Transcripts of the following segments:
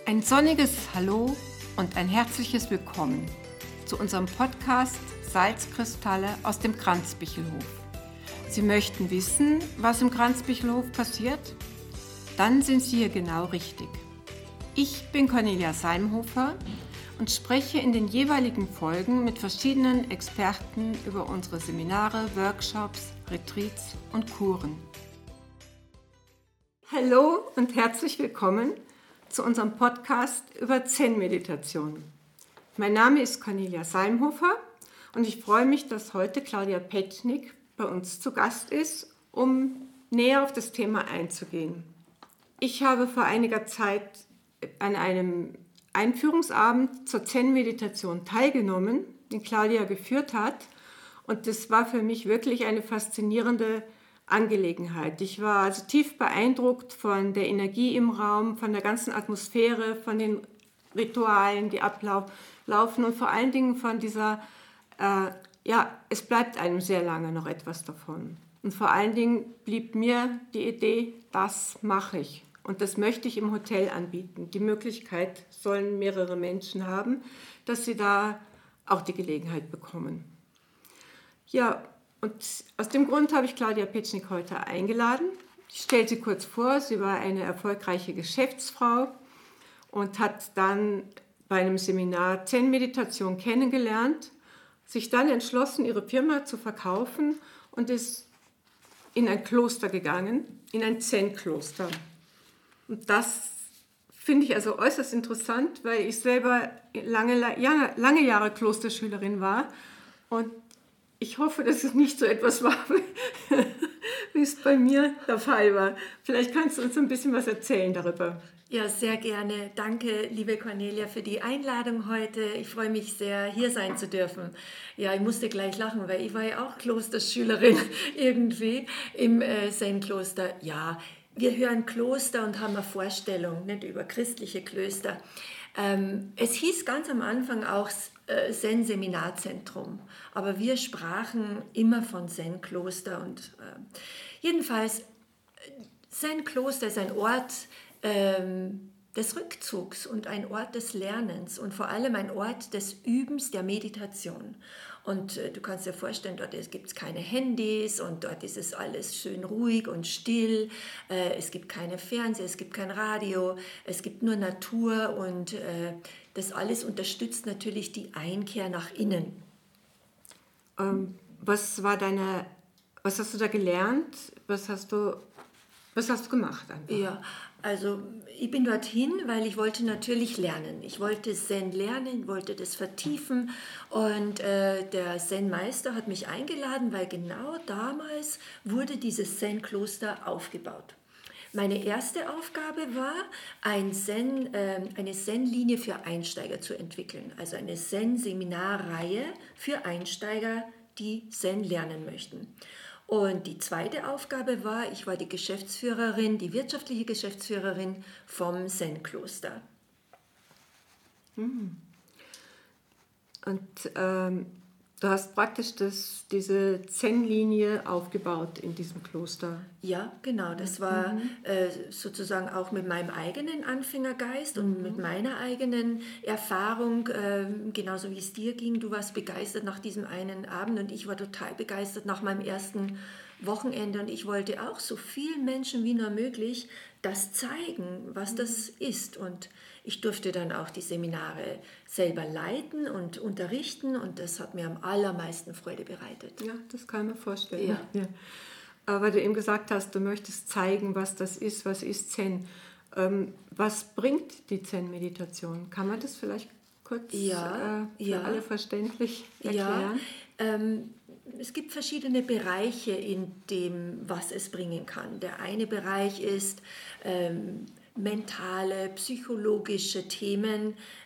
Ein sonniges Hallo und ein herzliches Willkommen zu unserem Podcast Salzkristalle aus dem Kranzbichelhof. Sie möchten wissen, was im Kranzbichelhof passiert? Dann sind Sie hier genau richtig. Ich bin Cornelia Salmhofer und spreche in den jeweiligen Folgen mit verschiedenen Experten über unsere Seminare, Workshops, Retreats und Kuren. Hallo und herzlich willkommen zu unserem Podcast über Zen-Meditation. Mein Name ist Cornelia Salmhofer und ich freue mich, dass heute Claudia Petschnik bei uns zu Gast ist, um näher auf das Thema einzugehen. Ich habe vor einiger Zeit an einem Einführungsabend zur Zen-Meditation teilgenommen, den Claudia geführt hat, und das war für mich wirklich eine faszinierende Angelegenheit. Ich war also tief beeindruckt von der Energie im Raum, von der ganzen Atmosphäre, von den Ritualen, die ablaufen und vor allen Dingen von dieser, es bleibt einem sehr lange noch etwas davon. Und vor allen Dingen blieb mir die Idee, das mache ich. Und das möchte ich im Hotel anbieten. Die Möglichkeit sollen mehrere Menschen haben, dass sie da auch die Gelegenheit bekommen. Ja, und aus dem Grund habe ich Claudia Petschnik heute eingeladen. Ich stelle sie kurz vor. Sie war eine erfolgreiche Geschäftsfrau und hat dann bei einem Seminar Zen-Meditation kennengelernt, sich dann entschlossen, ihre Firma zu verkaufen und ist in ein Kloster gegangen, in ein Zen-Kloster. Und das finde ich also äußerst interessant, weil ich selber lange Jahre Klosterschülerin war und ich hoffe, dass es nicht so etwas war, wie es bei mir der Fall war. Vielleicht kannst du uns ein bisschen was erzählen darüber. Ja, sehr gerne. Danke, liebe Cornelia, für die Einladung heute. Ich freue mich sehr, hier sein zu dürfen. Ja, ich musste gleich lachen, weil ich war ja auch Klosterschülerin irgendwie im Zen-Kloster. Ja, wir hören Kloster und haben eine Vorstellung nicht über christliche Klöster. Es hieß ganz am Anfang auch Zen-Seminarzentrum, aber wir sprachen immer von Zen-Kloster. Und jedenfalls, Zen-Kloster ist ein Ort des Rückzugs und ein Ort des Lernens und vor allem ein Ort des Übens der Meditation. Und du kannst dir vorstellen, dort gibt es keine Handys und dort ist es alles schön ruhig und still. Es gibt keine Fernseher, es gibt kein Radio, es gibt nur Natur und das alles unterstützt natürlich die Einkehr nach innen. Was hast du da gelernt? Was hast du gemacht? Einfach? Ja, also ich bin dorthin, weil ich wollte natürlich lernen. Ich wollte Zen lernen, wollte das vertiefen und der Zen-Meister hat mich eingeladen, weil genau damals wurde dieses Zen-Kloster aufgebaut. Meine erste Aufgabe war, eine Zen-Linie für Einsteiger zu entwickeln, also eine Zen-Seminarreihe für Einsteiger, die Zen lernen möchten. Und die zweite Aufgabe war, ich war die Geschäftsführerin, die wirtschaftliche Geschäftsführerin vom Zen-Kloster. Und du hast praktisch diese Zen-Linie aufgebaut in diesem Kloster. Ja, genau. Das war sozusagen auch mit meinem eigenen Anfängergeist und mit meiner eigenen Erfahrung, genauso wie es dir ging. Du warst begeistert nach diesem einen Abend und ich war total begeistert nach meinem ersten Wochenende und ich wollte auch so vielen Menschen wie nur möglich das zeigen, was das ist. Und ich durfte dann auch die Seminare selber leiten und unterrichten und das hat mir am allermeisten Freude bereitet. Ja, das kann ich mir vorstellen. Ja. Ja. Weil du eben gesagt hast, du möchtest zeigen, was das ist, was ist Zen. Was bringt die Zen-Meditation? Kann man das vielleicht kurz für alle verständlich erklären? Ja, es gibt verschiedene Bereiche in dem, was es bringen kann. Der eine Bereich ist mentale, psychologische Themen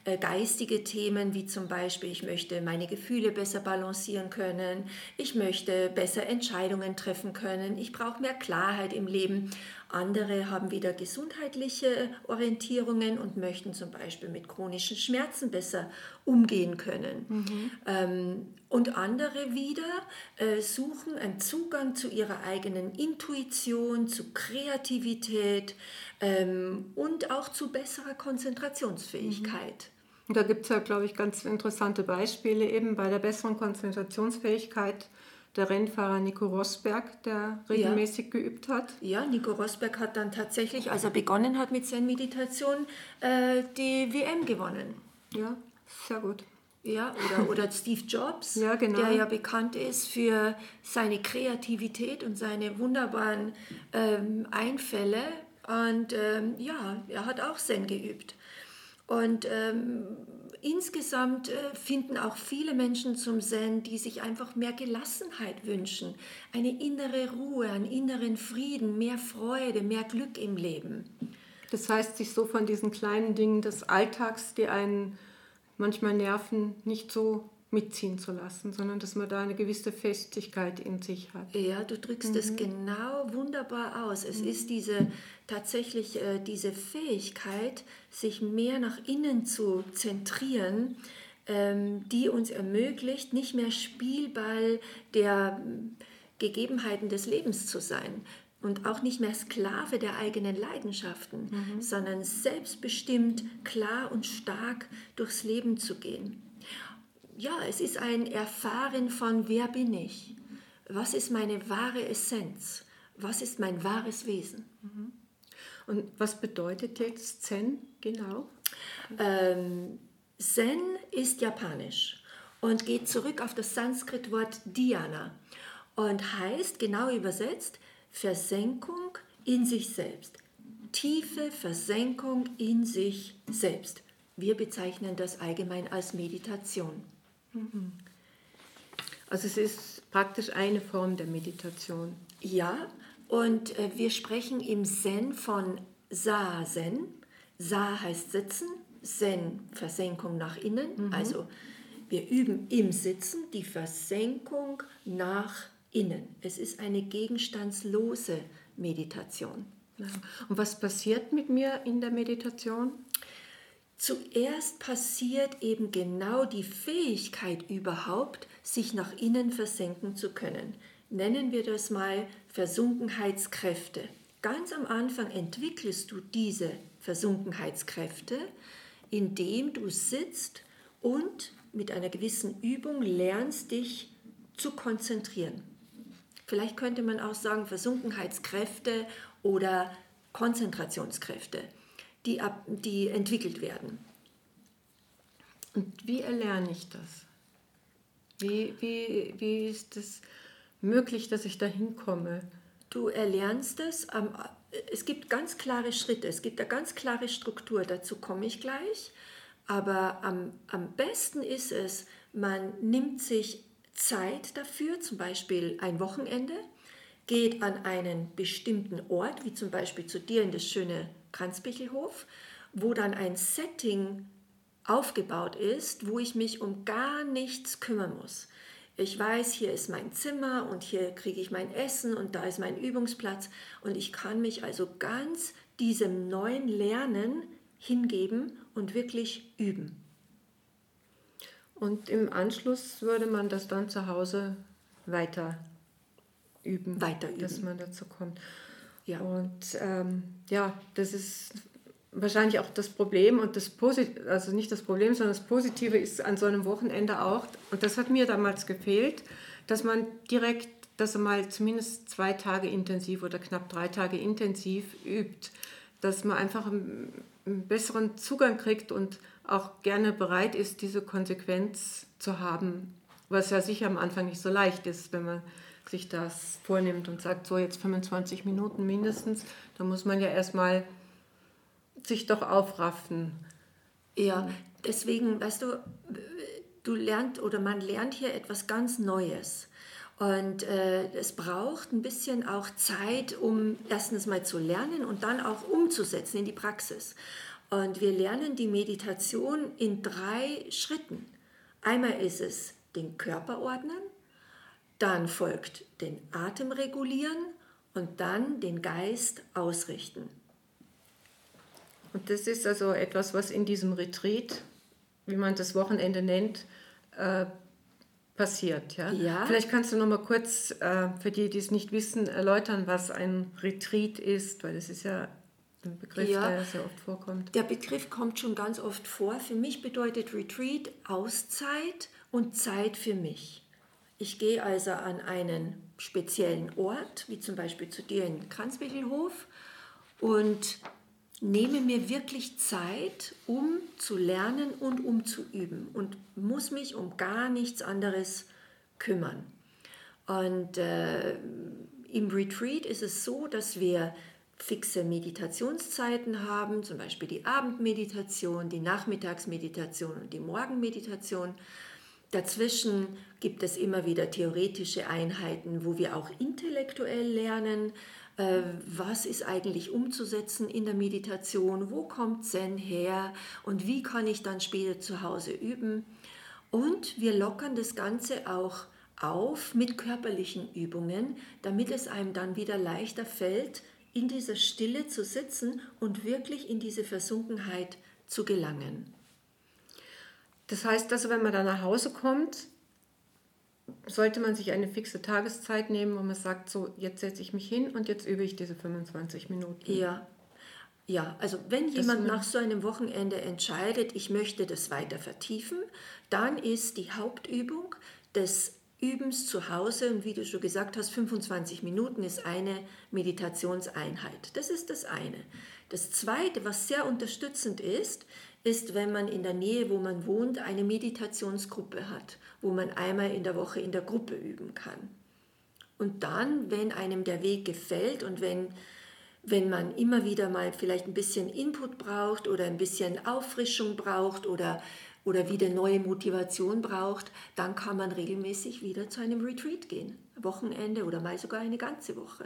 geistige Themen wie zum Beispiel, ich möchte meine Gefühle besser balancieren können, ich möchte besser Entscheidungen treffen können, ich brauche mehr Klarheit im Leben. Andere haben wieder gesundheitliche Orientierungen und möchten zum Beispiel mit chronischen Schmerzen besser umgehen können. Und andere wieder suchen einen Zugang zu ihrer eigenen Intuition, zu Kreativität und auch zu besserer Konzentrationsfähigkeit. Und da gibt es ja, glaube ich, ganz interessante Beispiele eben bei der besseren Konzentrationsfähigkeit. Der Rennfahrer Nico Rosberg, der regelmäßig geübt hat. Ja, Nico Rosberg hat dann tatsächlich, als er begonnen hat mit Zen-Meditation, die WM gewonnen. Ja, sehr gut. Ja, oder Steve Jobs, ja, genau. Der ja bekannt ist für seine Kreativität und seine wunderbaren Einfälle. Und er hat auch Zen geübt. Und insgesamt finden auch viele Menschen zum Zen, die sich einfach mehr Gelassenheit wünschen, eine innere Ruhe, einen inneren Frieden, mehr Freude, mehr Glück im Leben. Das heißt, sich so von diesen kleinen Dingen des Alltags, die einen manchmal nerven, nicht so mitziehen zu lassen, sondern dass man da eine gewisse Festigkeit in sich hat. Ja, du drückst es genau wunderbar aus. Es ist tatsächlich diese Fähigkeit, sich mehr nach innen zu zentrieren, die uns ermöglicht, nicht mehr Spielball der Gegebenheiten des Lebens zu sein und auch nicht mehr Sklave der eigenen Leidenschaften, sondern selbstbestimmt, klar und stark durchs Leben zu gehen. Ja, es ist ein Erfahren von, wer bin ich? Was ist meine wahre Essenz? Was ist mein wahres Wesen? Und was bedeutet jetzt Zen genau? Zen ist japanisch und geht zurück auf das Sanskritwort Dhyana und heißt, genau übersetzt, Versenkung in sich selbst. Tiefe Versenkung in sich selbst. Wir bezeichnen das allgemein als Meditation. Also es ist praktisch eine Form der Meditation. Ja, und wir sprechen im Zen von Zazen. Sa heißt sitzen, Zen Versenkung nach innen. Also wir üben im Sitzen die Versenkung nach innen. Es ist eine gegenstandslose Meditation. Und was passiert mit mir in der Meditation? Zuerst passiert eben genau die Fähigkeit überhaupt, sich nach innen versenken zu können. Nennen wir das mal Versunkenheitskräfte. Ganz am Anfang entwickelst du diese Versunkenheitskräfte, indem du sitzt und mit einer gewissen Übung lernst, dich zu konzentrieren. Vielleicht könnte man auch sagen Versunkenheitskräfte oder Konzentrationskräfte, die entwickelt werden. Und wie erlerne ich das? Wie ist es möglich, dass ich da hinkomme? Du erlernst es, es gibt ganz klare Schritte, es gibt eine ganz klare Struktur, dazu komme ich gleich. Aber am besten ist es, man nimmt sich Zeit dafür, zum Beispiel ein Wochenende, geht an einen bestimmten Ort, wie zum Beispiel zu dir in das schöne Kranzbichelhof, wo dann ein Setting aufgebaut ist, wo ich mich um gar nichts kümmern muss. Ich weiß, hier ist mein Zimmer und hier kriege ich mein Essen und da ist mein Übungsplatz und ich kann mich also ganz diesem neuen Lernen hingeben und wirklich üben. Und im Anschluss würde man das dann zu Hause weiter üben, dass man dazu kommt. Ja. Und das ist wahrscheinlich auch das Problem und also nicht das Problem, sondern das Positive ist an so einem Wochenende auch, und das hat mir damals gefehlt, dass man mal zumindest 2 Tage intensiv oder knapp 3 Tage intensiv übt, dass man einfach einen besseren Zugang kriegt und auch gerne bereit ist, diese Konsequenz zu haben, was ja sicher am Anfang nicht so leicht ist, wenn man sich das vornimmt und sagt, so jetzt 25 Minuten mindestens, da muss man ja erstmal sich doch aufraffen. Ja, deswegen, weißt du, man lernt hier etwas ganz Neues. Und es braucht ein bisschen auch Zeit, um erstens mal zu lernen und dann auch umzusetzen in die Praxis. Und wir lernen die Meditation in 3 Schritten. Einmal ist es den Körper ordnen, dann folgt den Atem regulieren und dann den Geist ausrichten. Und das ist also etwas, was in diesem Retreat, wie man das Wochenende nennt, passiert. Ja? Ja. Vielleicht kannst du noch mal kurz für die, die es nicht wissen, erläutern, was ein Retreat ist, weil das ist ja ein Begriff, der sehr oft vorkommt. Der Begriff kommt schon ganz oft vor. Für mich bedeutet Retreat Auszeit und Zeit für mich. Ich gehe also an einen speziellen Ort, wie zum Beispiel zu dir in Kranzwickelhof, und nehme mir wirklich Zeit, um zu lernen und um zu üben und muss mich um gar nichts anderes kümmern. Und im Retreat ist es so, dass wir fixe Meditationszeiten haben, zum Beispiel die Abendmeditation, die Nachmittagsmeditation und die Morgenmeditation. Dazwischen gibt es immer wieder theoretische Einheiten, wo wir auch intellektuell lernen, was ist eigentlich umzusetzen in der Meditation, wo kommt Zen her und wie kann ich dann später zu Hause üben. Und wir lockern das Ganze auch auf mit körperlichen Übungen, damit es einem dann wieder leichter fällt, in dieser Stille zu sitzen und wirklich in diese Versunkenheit zu gelangen. Das heißt also, wenn man dann nach Hause kommt, sollte man sich eine fixe Tageszeit nehmen, wo man sagt, so jetzt setze ich mich hin und jetzt übe ich diese 25 Minuten. Ja, also wenn jemand nach so einem Wochenende entscheidet, ich möchte das weiter vertiefen, dann ist die Hauptübung des Übens zu Hause, und wie du schon gesagt hast, 25 Minuten ist eine Meditationseinheit. Das ist das eine. Das zweite, was sehr unterstützend ist, wenn man in der Nähe, wo man wohnt, eine Meditationsgruppe hat, wo man einmal in der Woche in der Gruppe üben kann. Und dann, wenn einem der Weg gefällt und wenn man immer wieder mal vielleicht ein bisschen Input braucht oder ein bisschen Auffrischung braucht oder wieder neue Motivation braucht, dann kann man regelmäßig wieder zu einem Retreat gehen. Wochenende oder mal sogar eine ganze Woche.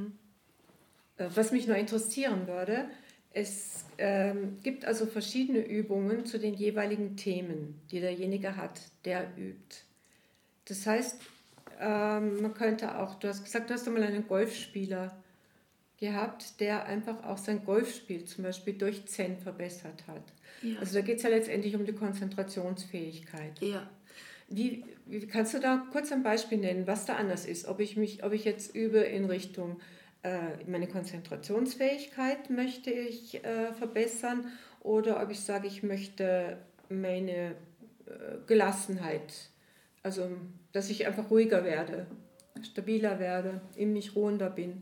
Was mich noch interessieren würde, es gibt also verschiedene Übungen zu den jeweiligen Themen, die derjenige hat, der übt. Das heißt, man könnte auch, du hast gesagt, du hast einmal einen Golfspieler gehabt, der einfach auch sein Golfspiel zum Beispiel durch Zen verbessert hat. Ja. Also da geht es ja letztendlich um die Konzentrationsfähigkeit. Ja. Wie kannst du da kurz ein Beispiel nennen, was da anders ist? Ob ich jetzt übe in Richtung meine Konzentrationsfähigkeit möchte ich verbessern oder ob ich sage, ich möchte meine Gelassenheit, also dass ich einfach ruhiger werde, stabiler werde, in mich ruhender bin.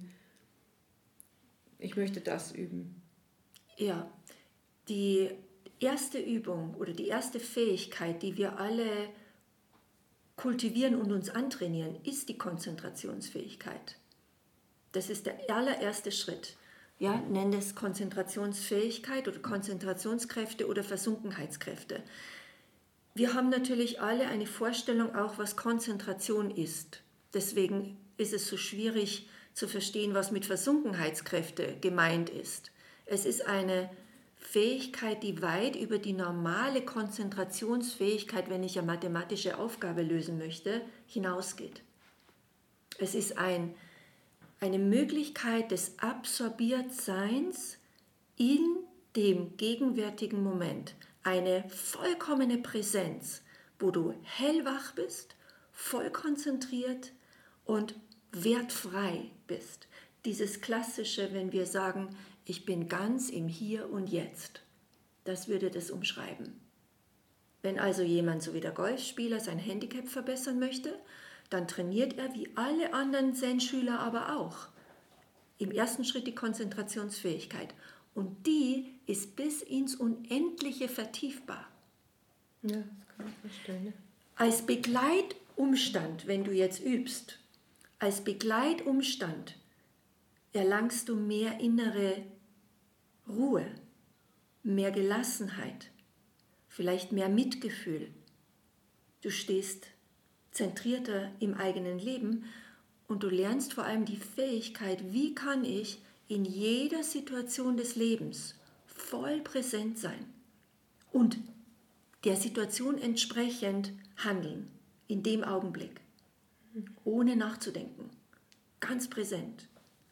Ich möchte das üben. Ja, die erste Übung oder die erste Fähigkeit, die wir alle kultivieren und uns antrainieren, ist die Konzentrationsfähigkeit. Das ist der allererste Schritt. Ja, nenn es Konzentrationsfähigkeit oder Konzentrationskräfte oder Versunkenheitskräfte. Wir haben natürlich alle eine Vorstellung auch, was Konzentration ist. Deswegen ist es so schwierig zu verstehen, was mit Versunkenheitskräfte gemeint ist. Es ist eine Fähigkeit, die weit über die normale Konzentrationsfähigkeit, wenn ich eine mathematische Aufgabe lösen möchte, hinausgeht. Es ist eine Möglichkeit des Absorbiertseins in dem gegenwärtigen Moment. Eine vollkommene Präsenz, wo du hellwach bist, voll konzentriert und wertfrei bist. Dieses Klassische, wenn wir sagen, ich bin ganz im Hier und Jetzt, das würde das umschreiben. Wenn also jemand, so wie der Golfspieler, sein Handicap verbessern möchte, dann trainiert er wie alle anderen Zen-Schüler aber auch. Im ersten Schritt die Konzentrationsfähigkeit. Und die ist bis ins Unendliche vertiefbar. Ja, das kann ich verstehen. Als Begleitumstand, wenn du jetzt übst, als Begleitumstand erlangst du mehr innere Ruhe, mehr Gelassenheit, vielleicht mehr Mitgefühl. Du stehst zentrierter im eigenen Leben und du lernst vor allem die Fähigkeit, wie kann ich in jeder Situation des Lebens voll präsent sein und der Situation entsprechend handeln, in dem Augenblick, ohne nachzudenken, ganz präsent.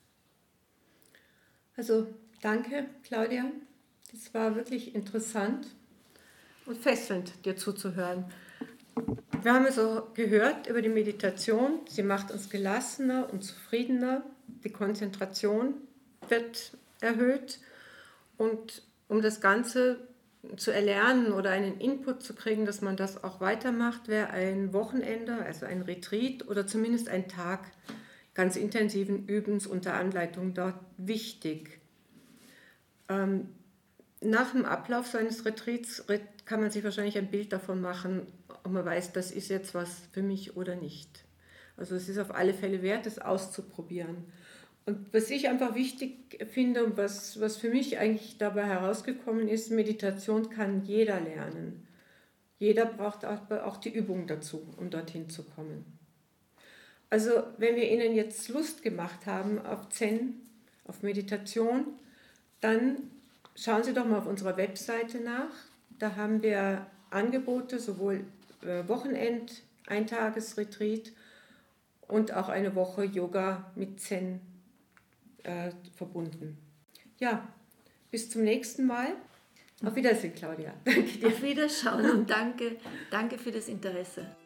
Also danke, Claudia. Es war wirklich interessant und fesselnd, dir zuzuhören. Wir haben also gehört über die Meditation. Sie macht uns gelassener und zufriedener. Die Konzentration wird erhöht. Und um das Ganze zu erlernen oder einen Input zu kriegen, dass man das auch weitermacht, wäre ein Wochenende, also ein Retreat oder zumindest ein Tag ganz intensiven Übens unter Anleitung dort wichtig. Nach dem Ablauf so eines Retreats kann man sich wahrscheinlich ein Bild davon machen, ob man weiß, das ist jetzt was für mich oder nicht. Also es ist auf alle Fälle wert, es auszuprobieren. Und was ich einfach wichtig finde und was für mich eigentlich dabei herausgekommen ist, Meditation kann jeder lernen. Jeder braucht aber auch die Übung dazu, um dorthin zu kommen. Also wenn wir Ihnen jetzt Lust gemacht haben auf Zen, auf Meditation, dann schauen Sie doch mal auf unserer Webseite nach. Da haben wir Angebote, sowohl Wochenend, Eintagesretreat und auch eine Woche Yoga mit Zen verbunden. Ja, bis zum nächsten Mal. Auf Wiedersehen, Claudia. Danke dir. Auf Wiederschauen und danke für das Interesse.